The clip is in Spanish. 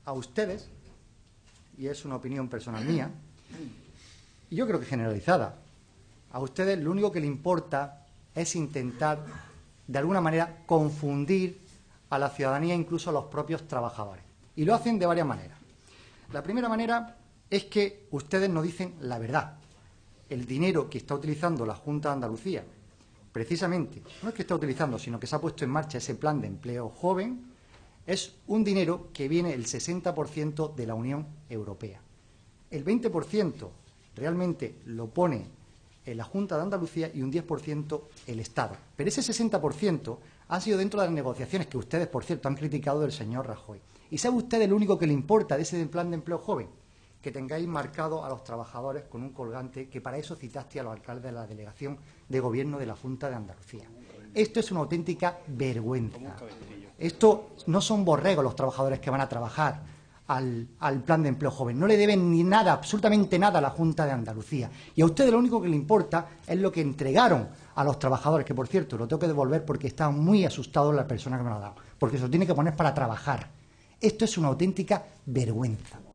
a ustedes, y es una opinión personal mía, y yo creo que generalizada, a ustedes lo único que les importa es intentar, de alguna manera, confundir a la ciudadanía, incluso a los propios trabajadores. Y lo hacen de varias maneras. La primera manera es que ustedes nos dicen la verdad. El dinero que está utilizando la Junta de Andalucía, precisamente, no es que está utilizando, sino que se ha puesto en marcha ese plan de empleo joven, es un dinero que viene el 60% de la Unión Europea. El 20% realmente lo pone en la Junta de Andalucía y un 10% el Estado. Pero ese 60% ha sido dentro de las negociaciones que ustedes, por cierto, han criticado del señor Rajoy. ¿Y sabe usted lo único que le importa de ese plan de empleo joven? Que tengáis marcado a los trabajadores con un colgante, que para eso citaste a los alcaldes de la delegación de gobierno de la Junta de Andalucía. Esto es una auténtica vergüenza. Esto no son borregos los trabajadores que van a trabajar al plan de empleo joven. No le deben ni nada, absolutamente nada a la Junta de Andalucía. Y a ustedes lo único que le importa es lo que entregaron a los trabajadores, que por cierto lo tengo que devolver porque estaban muy asustados la persona que me lo ha dado, porque se lo tiene que poner para trabajar. Esto es una auténtica vergüenza.